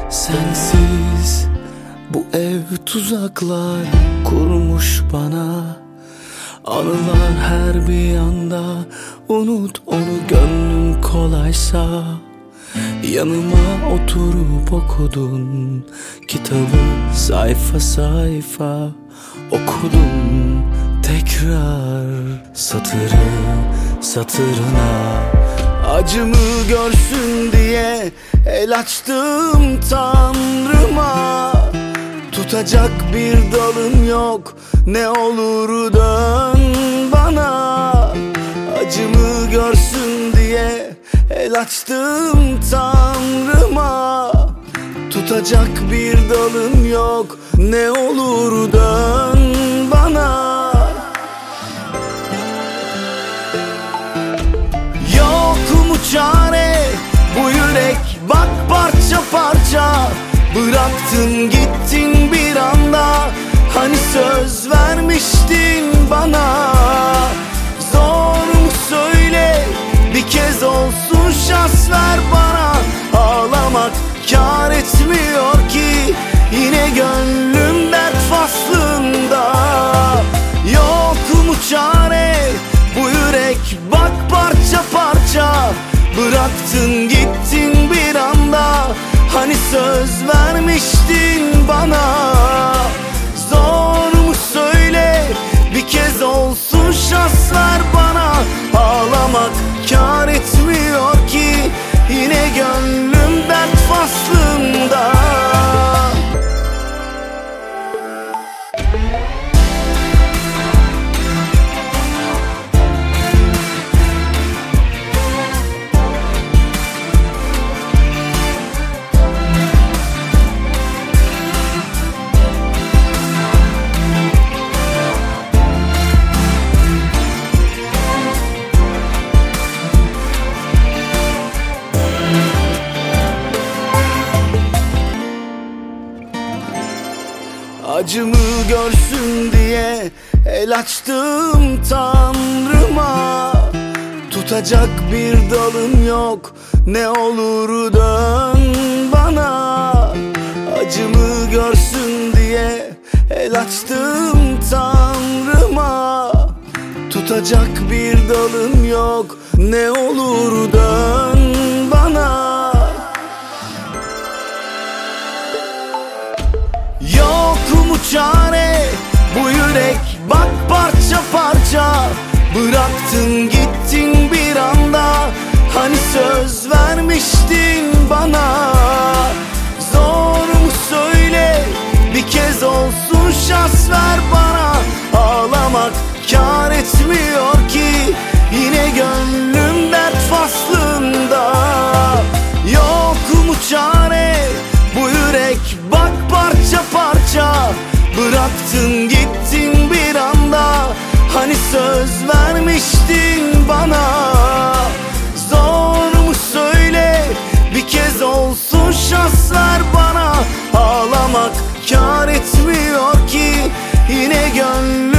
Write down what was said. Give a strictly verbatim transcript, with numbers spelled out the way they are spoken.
Sensiz bu ev tuzaklar kurmuş bana. Anılar her bir yanda, unut onu gönlün kolaysa. Yanıma oturup okudun kitabı, sayfa sayfa okudum tekrar, satırı satırına. Acımı görsün diye el açtım Tanrıma. Tutacak bir dalım yok, ne olur dön bana. Acımı görsün diye el açtım Tanrıma. Tutacak bir dalım yok, ne olur dön bana. Yok mu çare bu yürek, bak parça parça. Bıraktın gittin bir anda, hani söz vermiştin bana. Zor mu söyle, bir kez olsun şans ver bana. Ağlamak kâr etmiyor ki, yine gönlüm dert faslında. Yok mu çare bu yürek, bak parça parça. Bıraktın gittin bir anda, hani söz vermiştin bana. Zor mu söyle, bir kez olsun şans ver bana. Ağlamak kâr etmiyor ki, yine gönlüm dert faslında. Acımı görsün diye el açtım Tanrıma. Tutacak bir dalım yok, ne olur dön bana. Acımı görsün diye el açtım Tanrıma. Tutacak bir dalım yok, ne olur dön bana. Yok mu çare bu yürek, bak parça parça. Bıraktın gittin bir anda, hani söz vermiştin bana. Zor mu söyle, bir kez olsun şans ver bana. Ağlamak kâr etmiyor ki, yine gönlüm dert faslında. Yok mu çare bu yürek, bak parça parça. Bıraktın gittin bir anda, hani söz vermiştin bana. Zor mu söyle, bir kez olsun şans ver bana. Ağlamak kâr etmiyor ki, yine gönlüm